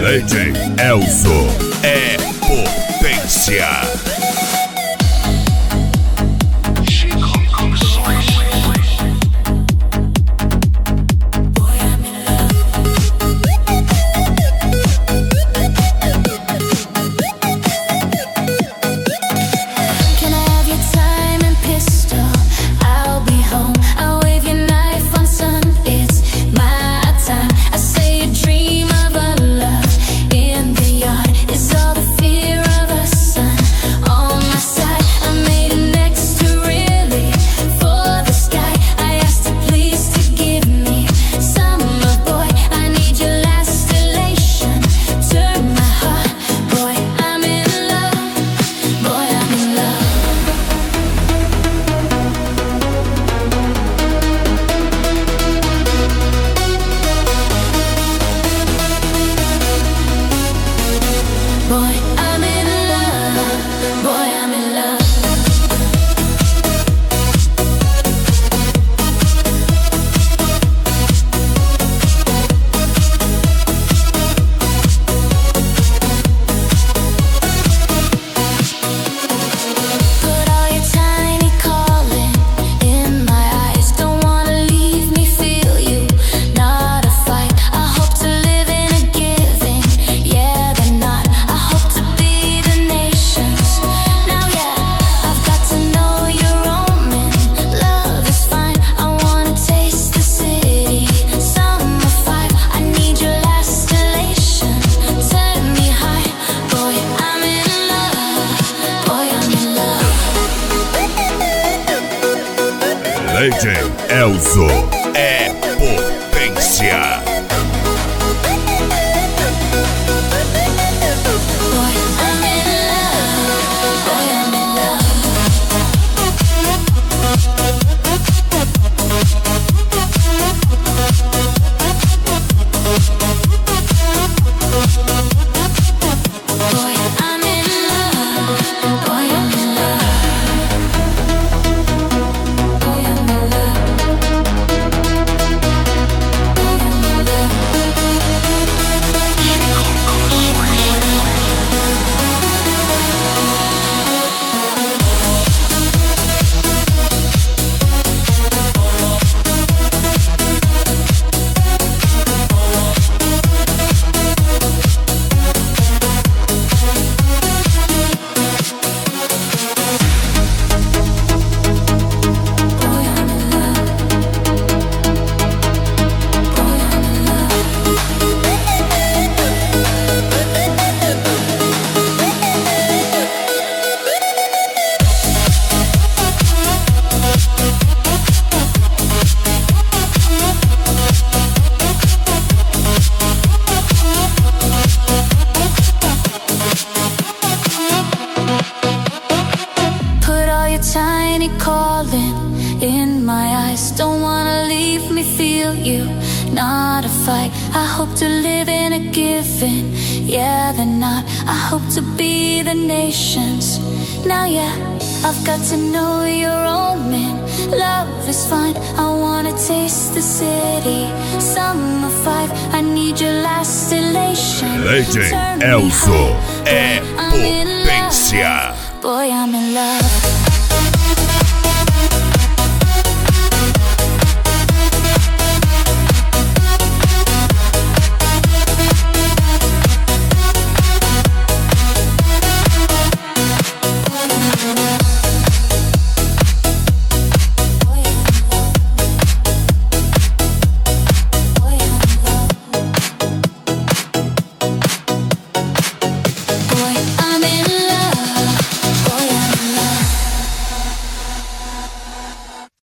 DJ Elzo é potência. DJ Elzo é potência. Tiny calling in my eyes, don't wanna leave me feel you, not a fight. I hope to live in a given, yeah they're not. I hope to be the nations. Now yeah, I've got to know you're omen. Love is fine, I wanna taste the city. Summer 5, I need your last elation. DJ Elzo é potência. Boy, I'm in love.